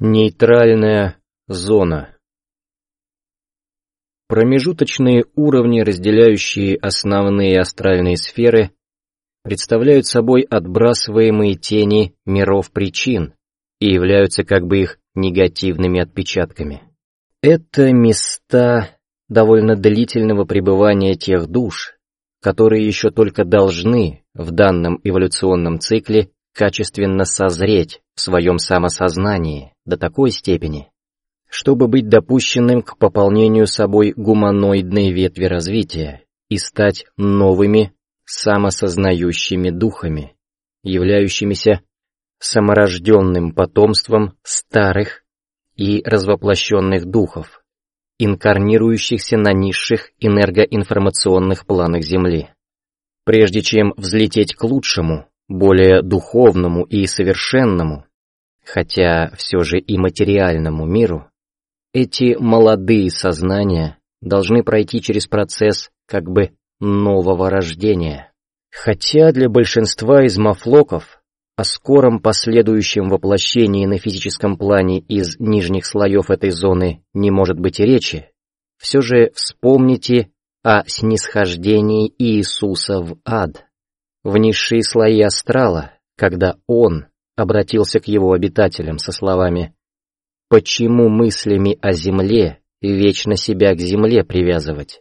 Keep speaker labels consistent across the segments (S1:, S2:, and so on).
S1: Нейтральная зона. Промежуточные уровни, разделяющие основные астральные сферы, представляют собой отбрасываемые тени миров причин и являются как бы их негативными отпечатками. Это места довольно длительного пребывания тех душ, которые еще только должны в данном эволюционном цикле качественно созреть в своем самосознании до такой степени, чтобы быть допущенным к пополнению собой гуманоидной ветви развития и стать новыми самосознающими духами, являющимися саморожденным потомством старых и развоплощенных духов, инкарнирующихся на низших энергоинформационных планах Земли. Прежде чем взлететь к лучшему, более духовному и совершенному, хотя все же и материальному миру, эти молодые сознания должны пройти через процесс как бы нового рождения. Хотя для большинства из мафлоков о скором последующем воплощении на физическом плане из нижних слоев этой зоны не может быть и речи, все же вспомните о снисхождении Иисуса в ад, в низшие слои астрала, когда Он обратился к его обитателям со словами: «Почему мыслями о земле вечно себя к земле привязывать?»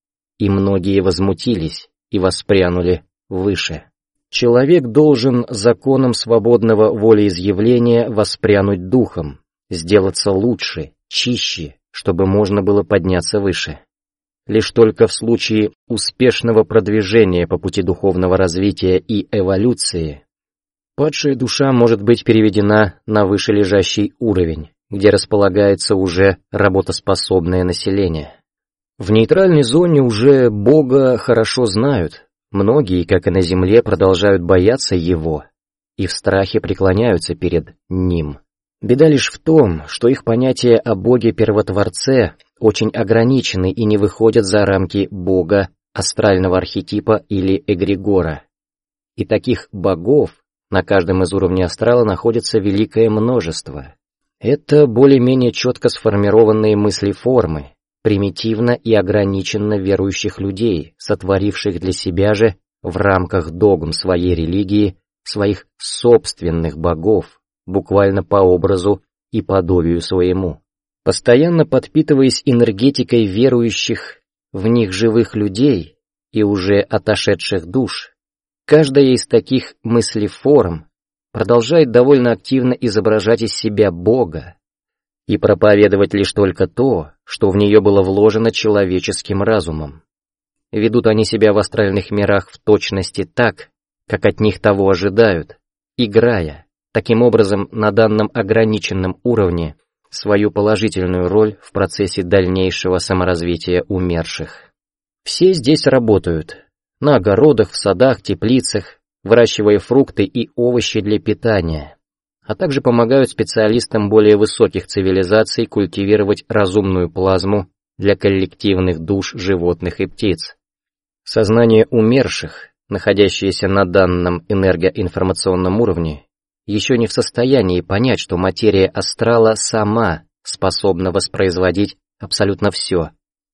S1: И многие возмутились и воспрянули выше. Человек должен законом свободного волеизъявления воспрянуть духом, сделаться лучше, чище, чтобы можно было подняться выше. Лишь только в случае успешного продвижения по пути духовного развития и эволюции падшая душа может быть переведена на вышележащий уровень, где располагается уже работоспособное население. В нейтральной зоне уже Бога хорошо знают, многие, как и на Земле, продолжают бояться Его и в страхе преклоняются перед Ним. Беда лишь в том, что их понятия о Боге-Первотворце очень ограничены и не выходят за рамки Бога, астрального архетипа или эгрегора. И таких богов на каждом из уровней астрала находится великое множество. Это более-менее четко сформированные мысли-формы, примитивно и ограниченно верующих людей, сотворивших для себя же в рамках догм своей религии своих собственных богов, буквально по образу и подобию своему. Постоянно подпитываясь энергетикой верующих в них живых людей и уже отошедших душ, каждая из таких мыслеформ продолжает довольно активно изображать из себя Бога и проповедовать лишь только то, что в нее было вложено человеческим разумом. Ведут они себя в астральных мирах в точности так, как от них того ожидают, играя, таким образом, на данном ограниченном уровне свою положительную роль в процессе дальнейшего саморазвития умерших. Все здесь работают, на огородах, в садах, теплицах, выращивая фрукты и овощи для питания, а также помогают специалистам более высоких цивилизаций культивировать разумную плазму для коллективных душ животных и птиц. Сознание умерших, находящееся на данном энергоинформационном уровне, еще не в состоянии понять, что материя астрала сама способна воспроизводить абсолютно все,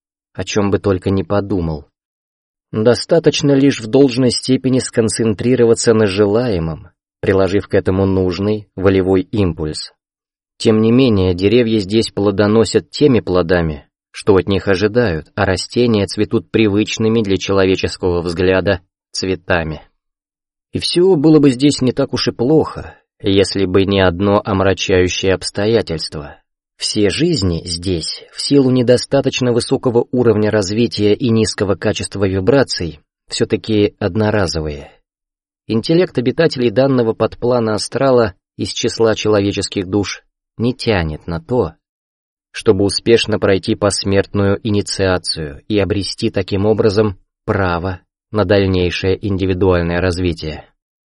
S1: о чем бы только ни подумал. Достаточно лишь в должной степени сконцентрироваться на желаемом, приложив к этому нужный волевой импульс. Тем не менее, деревья здесь плодоносят теми плодами, что от них ожидают, а растения цветут привычными для человеческого взгляда цветами. И все было бы здесь не так уж и плохо, если бы не одно омрачающее обстоятельство. Все жизни здесь, в силу недостаточно высокого уровня развития и низкого качества вибраций, все-таки одноразовые. Интеллект обитателей данного подплана астрала из числа человеческих душ не тянет на то, чтобы успешно пройти посмертную инициацию и обрести таким образом право на дальнейшее индивидуальное развитие.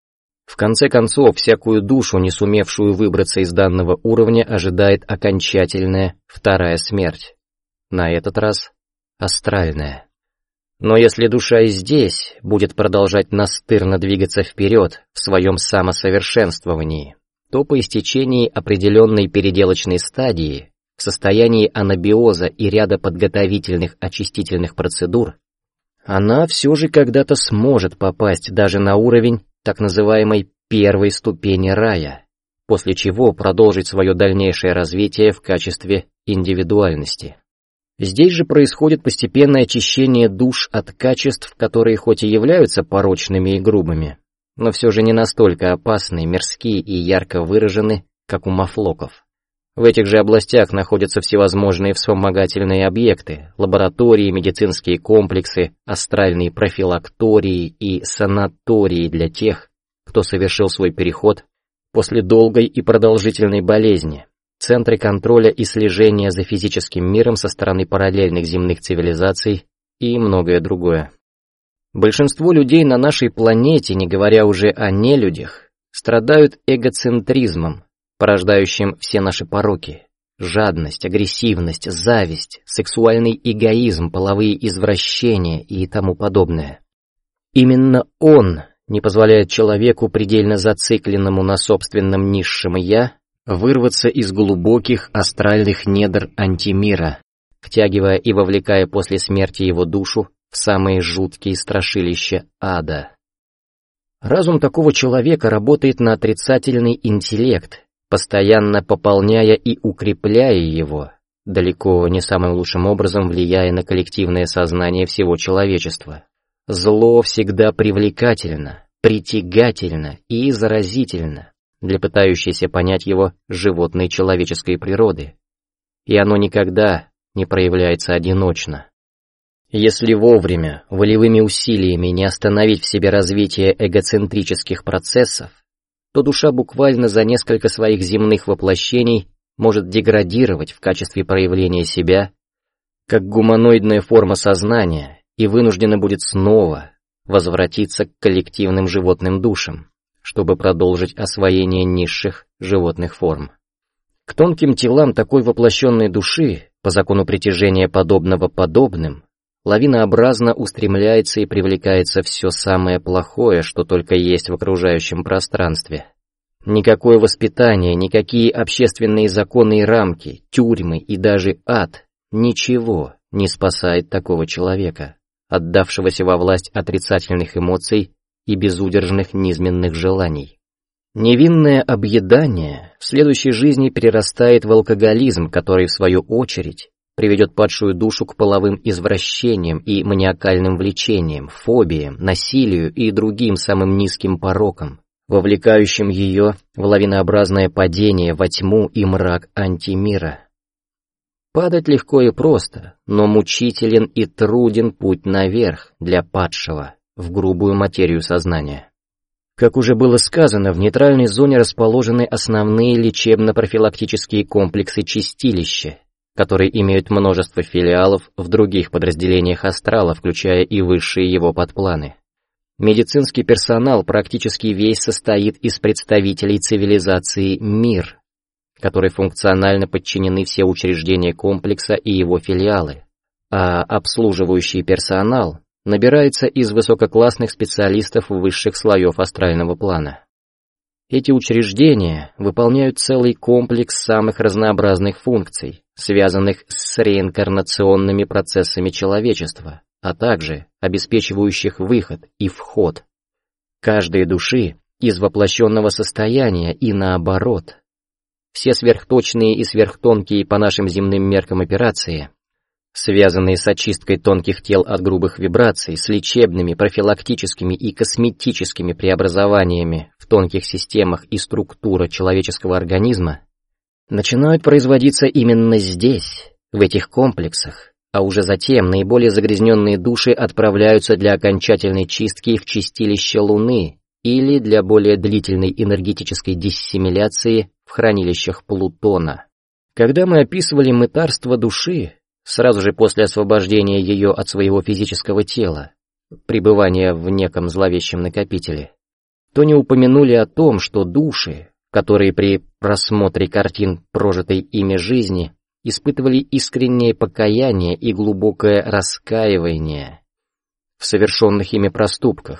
S1: В конце концов, всякую душу, не сумевшую выбраться из данного уровня, ожидает окончательная вторая смерть. На этот раз астральная. Но если душа и здесь будет продолжать настырно двигаться вперед в своем самосовершенствовании, то по истечении определенной переделочной стадии, в состоянии анабиоза и ряда подготовительных очистительных процедур, она все же когда-то сможет попасть даже на уровень так называемой первой ступени рая, после чего продолжить свое дальнейшее развитие в качестве индивидуальности. Здесь же происходит постепенное очищение душ от качеств, которые хоть и являются порочными и грубыми, но все же не настолько опасны, мирские и ярко выражены, как у мафлоков. В этих же областях находятся всевозможные вспомогательные объекты, лаборатории, медицинские комплексы, астральные профилактории и санатории для тех, кто совершил свой переход после долгой и продолжительной болезни, центры контроля и слежения за физическим миром со стороны параллельных земных цивилизаций и многое другое. Большинство людей на нашей планете, не говоря уже о нелюдях, страдают эгоцентризмом, порождающим все наши пороки: жадность, агрессивность, зависть, сексуальный эгоизм, половые извращения и тому подобное. Именно он не позволяет человеку, предельно зацикленному на собственном низшем «я», вырваться из глубоких астральных недр антимира, втягивая и вовлекая после смерти его душу в самые жуткие страшилища ада. Разум такого человека работает на отрицательный интеллект, постоянно пополняя и укрепляя его, далеко не самым лучшим образом влияя на коллективное сознание всего человечества. Зло всегда привлекательно, притягательно и заразительно для пытающейся понять его животной человеческой природы, и оно никогда не проявляется одиночно. Если вовремя, волевыми усилиями не остановить в себе развитие эгоцентрических процессов, то душа буквально за несколько своих земных воплощений может деградировать в качестве проявления себя, как гуманоидная форма сознания, и вынуждена будет снова возвратиться к коллективным животным душам, чтобы продолжить освоение низших животных форм. К тонким телам такой воплощенной души, по закону притяжения подобного подобным, лавинообразно устремляется и привлекается все самое плохое, что только есть в окружающем пространстве. Никакое воспитание, никакие общественные законы и рамки, тюрьмы и даже ад, ничего не спасает такого человека, отдавшегося во власть отрицательных эмоций и безудержных низменных желаний. Невинное объедание в следующей жизни перерастает в алкоголизм, который, в свою очередь, приведет падшую душу к половым извращениям и маниакальным влечениям, фобиям, насилию и другим самым низким порокам, вовлекающим ее в лавинообразное падение во тьму и мрак антимира. Падать легко и просто, но мучителен и труден путь наверх для падшего в грубую материю сознания. Как уже было сказано, в нейтральной зоне расположены основные лечебно-профилактические комплексы чистилища, которые имеют множество филиалов в других подразделениях астрала, включая и высшие его подпланы. Медицинский персонал практически весь состоит из представителей цивилизации «Мир», которой функционально подчинены все учреждения комплекса и его филиалы, а обслуживающий персонал набирается из высококлассных специалистов высших слоев астрального плана. Эти учреждения выполняют целый комплекс самых разнообразных функций, связанных с реинкарнационными процессами человечества, а также обеспечивающих выход и вход каждой души из воплощенного состояния и наоборот. Все сверхточные и сверхтонкие по нашим земным меркам операции, связанные с очисткой тонких тел от грубых вибраций, с лечебными, профилактическими и косметическими преобразованиями в тонких системах и структура человеческого организма, начинают производиться именно здесь, в этих комплексах, а уже затем наиболее загрязненные души отправляются для окончательной чистки в чистилище Луны или для более длительной энергетической диссимиляции в хранилищах Плутона. Когда мы описывали мытарство души, сразу же после освобождения ее от своего физического тела, пребывания в неком зловещем накопителе, то не упомянули о том, что души, которые при просмотре картин прожитой ими жизни испытывали искреннее покаяние и глубокое раскаивание в совершенных ими проступках,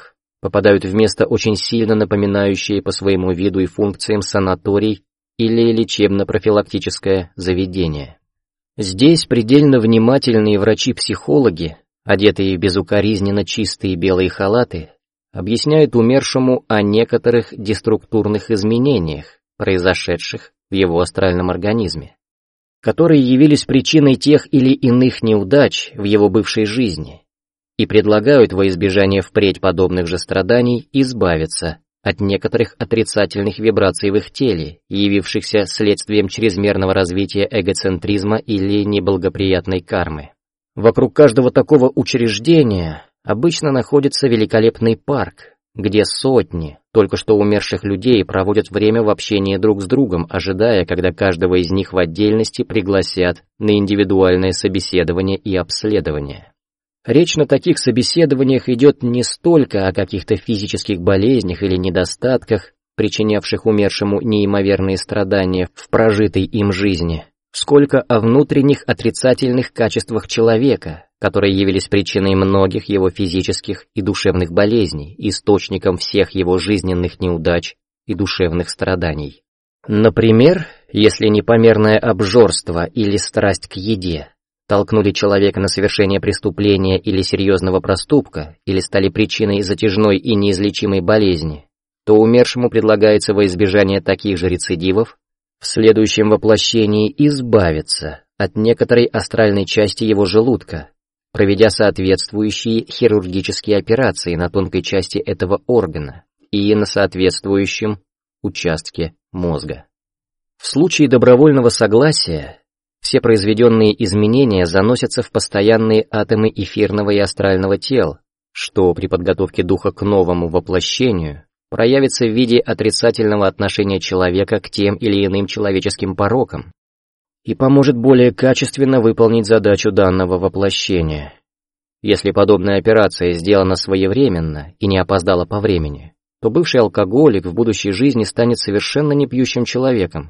S1: попадают в место, очень сильно напоминающее по своему виду и функциям санаторий или лечебно-профилактическое заведение. Здесь предельно внимательные врачи-психологи, одетые в безукоризненно чистые белые халаты, объясняют умершему о некоторых деструктурных изменениях, произошедших в его астральном организме, которые явились причиной тех или иных неудач в его бывшей жизни, и предлагают во избежание впредь подобных же страданий избавиться от некоторых отрицательных вибраций в их теле, явившихся следствием чрезмерного развития эгоцентризма или неблагоприятной кармы. Вокруг каждого такого учреждения обычно находится великолепный парк, где сотни только что умерших людей проводят время в общении друг с другом, ожидая, когда каждого из них в отдельности пригласят на индивидуальное собеседование и обследование. Речь на таких собеседованиях идет не столько о каких-то физических болезнях или недостатках, причинявших умершему неимоверные страдания в прожитой им жизни, сколько о внутренних отрицательных качествах человека, которые явились причиной многих его физических и душевных болезней, источником всех его жизненных неудач и душевных страданий. Например, если непомерное обжорство или страсть к еде толкнули человека на совершение преступления или серьезного проступка, или стали причиной затяжной и неизлечимой болезни, то умершему предлагается во избежание таких же рецидивов в следующем воплощении избавиться от некоторой астральной части его желудка, проведя соответствующие хирургические операции на тонкой части этого органа и на соответствующем участке мозга. В случае добровольного согласия все произведенные изменения заносятся в постоянные атомы эфирного и астрального тел, что при подготовке духа к новому воплощению проявится в виде отрицательного отношения человека к тем или иным человеческим порокам и поможет более качественно выполнить задачу данного воплощения. Если подобная операция сделана своевременно и не опоздала по времени, то бывший алкоголик в будущей жизни станет совершенно непьющим человеком.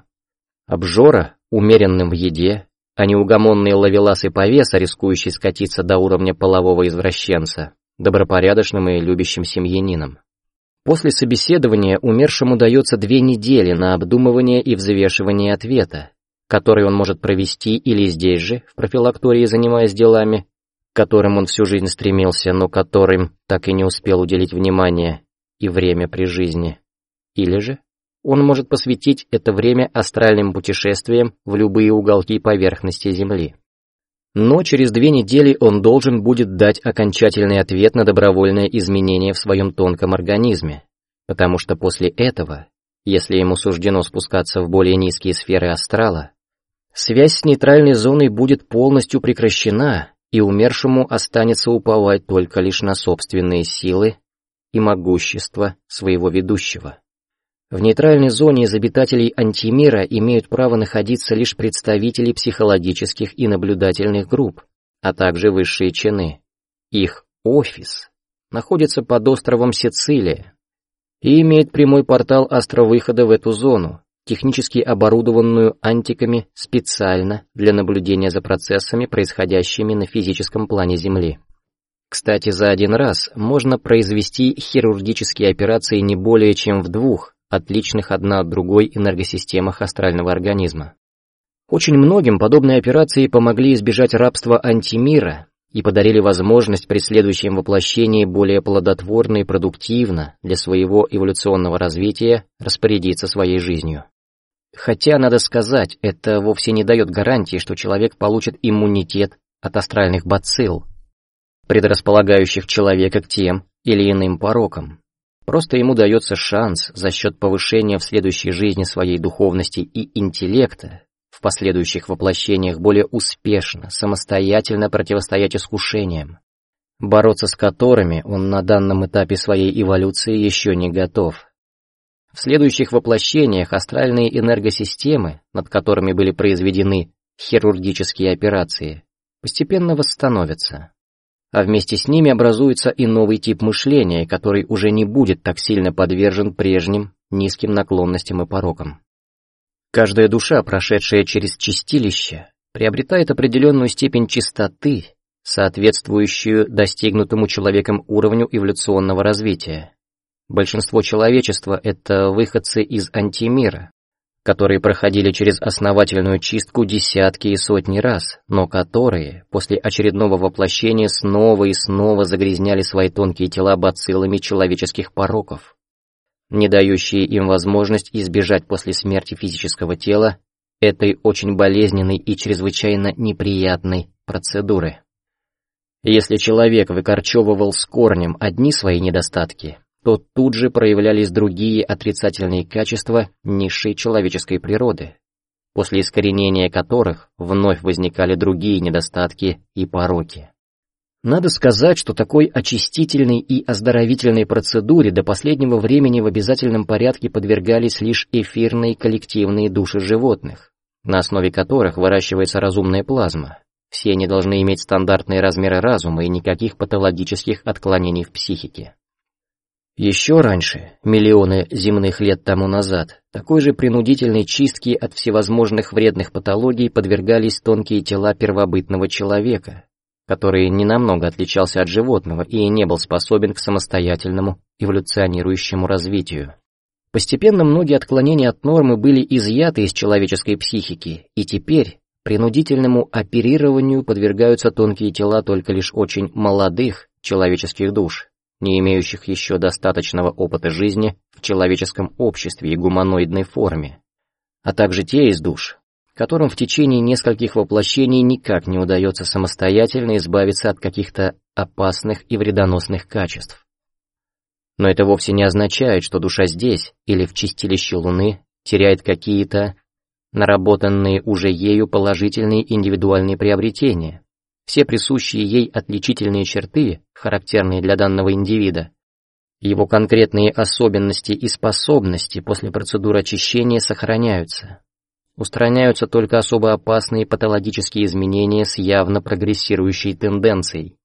S1: Обжора — умеренным в еде, а неугомонный ловелас и повеса, рискующий скатиться до уровня полового извращенца, добропорядочным и любящим семьянином. После собеседования умершему дается 2 недели на обдумывание и взвешивание ответа, который он может провести или здесь же, в профилактории, занимаясь делами, к которым он всю жизнь стремился, но которым так и не успел уделить внимание и время при жизни, или же он может посвятить это время астральным путешествиям в любые уголки поверхности Земли. Но через 2 недели он должен будет дать окончательный ответ на добровольное изменение в своем тонком организме, потому что после этого, если ему суждено спускаться в более низкие сферы астрала, связь с нейтральной зоной будет полностью прекращена, и умершему останется уповать только лишь на собственные силы и могущество своего ведущего. В нейтральной зоне из обитателей антимира имеют право находиться лишь представители психологических и наблюдательных групп, а также высшие чины. Их офис находится под островом Сицилия и имеет прямой портал астровыхода в эту зону, технически оборудованную антиками специально для наблюдения за процессами, происходящими на физическом плане Земли. Кстати, за один раз можно произвести хирургические операции не более чем в 2 отличных одна от другой энергосистемах астрального организма. Очень многим подобные операции помогли избежать рабства антимира и подарили возможность при следующем воплощении более плодотворно и продуктивно для своего эволюционного развития распорядиться своей жизнью. Хотя, надо сказать, это вовсе не дает гарантии, что человек получит иммунитет от астральных бацилл, предрасполагающих человека к тем или иным порокам. Просто ему дается шанс за счет повышения в следующей жизни своей духовности и интеллекта в последующих воплощениях более успешно, самостоятельно противостоять искушениям, бороться с которыми он на данном этапе своей эволюции еще не готов. В следующих воплощениях астральные энергосистемы, над которыми были произведены хирургические операции, постепенно восстановятся. А вместе с ними образуется и новый тип мышления, который уже не будет так сильно подвержен прежним низким наклонностям и порокам. Каждая душа, прошедшая через чистилище, приобретает определенную степень чистоты, соответствующую достигнутому человеком уровню эволюционного развития, Большинство человечества — это выходцы из антимира, которые проходили через основательную чистку десятки и сотни раз, но которые после очередного воплощения снова и снова загрязняли свои тонкие тела бациллами человеческих пороков, не дающие им возможность избежать после смерти физического тела этой очень болезненной и чрезвычайно неприятной процедуры. Если человек выкорчевывал с корнем одни свои недостатки, то тут же проявлялись другие отрицательные качества низшей человеческой природы, после искоренения которых вновь возникали другие недостатки и пороки. Надо сказать, что такой очистительной и оздоровительной процедуре до последнего времени в обязательном порядке подвергались лишь эфирные коллективные души животных, на основе которых выращивается разумная плазма. Все они должны иметь стандартные размеры разума и никаких патологических отклонений в психике. Еще раньше, миллионы земных лет тому назад, такой же принудительной чистке от всевозможных вредных патологий подвергались тонкие тела первобытного человека, который ненамного отличался от животного и не был способен к самостоятельному эволюционирующему развитию. Постепенно многие отклонения от нормы были изъяты из человеческой психики, и теперь принудительному оперированию подвергаются тонкие тела только лишь очень молодых человеческих душ, не имеющих еще достаточного опыта жизни в человеческом обществе и гуманоидной форме, а также те из душ, которым в течение нескольких воплощений никак не удается самостоятельно избавиться от каких-то опасных и вредоносных качеств. Но это вовсе не означает, что душа здесь или в чистилище Луны теряет какие-то наработанные уже ею положительные индивидуальные приобретения. Все присущие ей отличительные черты, характерные для данного индивида, его конкретные особенности и способности после процедуры очищения сохраняются. Устраняются только особо опасные патологические изменения с явно прогрессирующей тенденцией.